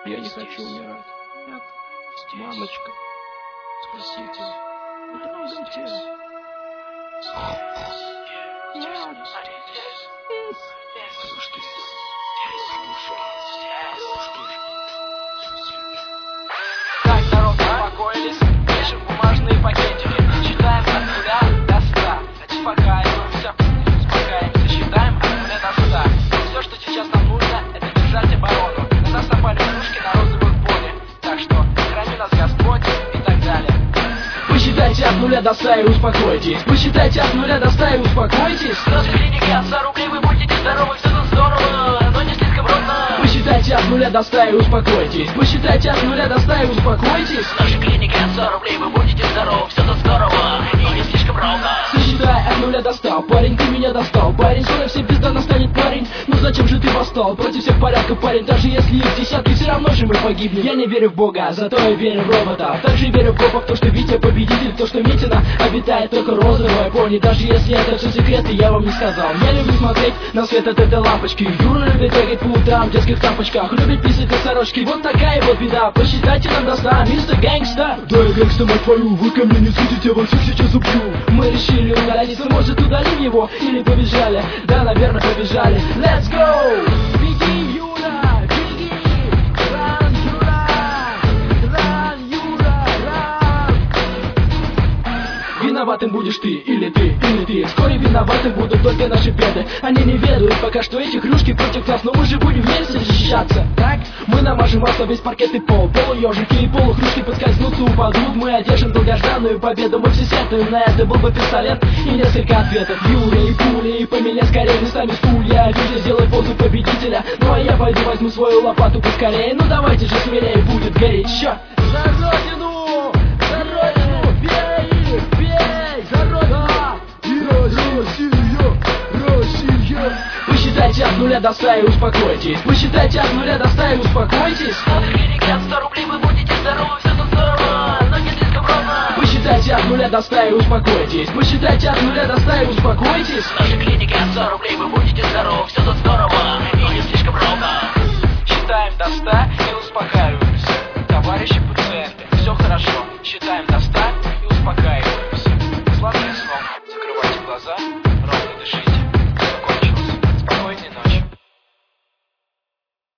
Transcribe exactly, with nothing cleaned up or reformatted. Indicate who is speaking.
Speaker 1: Я не хочу умирать. Нет. Мамочка, спасите. Не трогайте. Нет. Слушайте.
Speaker 2: Так, народ, успокоились, пишем бумажные пакетики, считаем от нуля до ста. Успокаиваемся, успокаиваемся, считаем от нуля до ста. Все, что сейчас нам нужно, это держать оборону. На нас напали игрушки на розовых поле, так что храни нас Господь и так далее.
Speaker 1: Посчитайте от нуля до ста и успокойтесь. Посчитайте от нуля до ста и успокойтесь.
Speaker 2: Сразу клиника, сто рублей, вы будете здоровы, все тут здорово, но не слишком ровно.
Speaker 1: Посчитайте от нуля до ста и успокойтесь. Посчитайте от нуля до ста и успокойтесь.
Speaker 2: В нашей клинике сто рублей, вы будете здоровы, все тут здорово, но не слишком ровно.
Speaker 1: Сосчитай от нуля до ста. Парень, ты меня достал. Парень, скоро всем пизда настанет, парень. Ну зачем же ты восстал? Против всех порядков, парень. Даже если их десятки, все равно же мы погибнем. Я не верю в Бога, зато я верю в робота. Также верю в копов, то что Витя победитель, то что Митина обитает только розовая пони. Даже если это все секреты, я вам не сказал. Я люблю смотреть на свет от этой лампочки. Юра любит бегать по утрам в детских тапочках. Любит писать на сорочке. Вот такая вот беда. Посчитайте нам до ста, мистер Гэнгста.
Speaker 3: Да, я гэнгста, мать твою, вы ко мне не судите, я вас всех сейчас убью.
Speaker 1: Мы решили удалить, может удалим его или побежали? Да, наверное, побежали. Let's go! Беги, Юра, беги! Run, Юра! Run, Юра, run! Виноватым будешь ты, или ты, или ты. Вскоре виноваты будут только наши беды. Они не ведают пока что эти игрушки против нас, но мы же будем вместе защищаться. Так? Мы намажем масло весь паркет и пол. Полуежики и полухрюшки подскользнутся, упадут. Мы одержим долгожданную победу. Мы все сетуем на это, был бы пистолет и несколько ответов. Юля и пули, и поменяй скорее местами стулья. Вижу, сделай позу победителя. Ну а я пойду возьму свою лопату поскорее. Ну давайте же смелее, будет гореть. Чё? За родину! За родину! Бей их! Бей! За родину!
Speaker 3: Россия, Россия.
Speaker 1: Посчитайте от нуля до ста и успокойтесь. Посчитайте от нуля до ста и успокойтесь.
Speaker 2: В нашей клинике сто рублей, вы будете здоровы, все тут здорово, но не слишком ровно.
Speaker 1: Посчитайте от нуля до ста и успокойтесь. Посчитайте от нуля до ста и успокойтесь.
Speaker 2: В нашей клинике сто рублей, вы будете здоровы, все тут здорово, но не слишком ровно. Считаем до ста и успокаиваемся. Товарищи,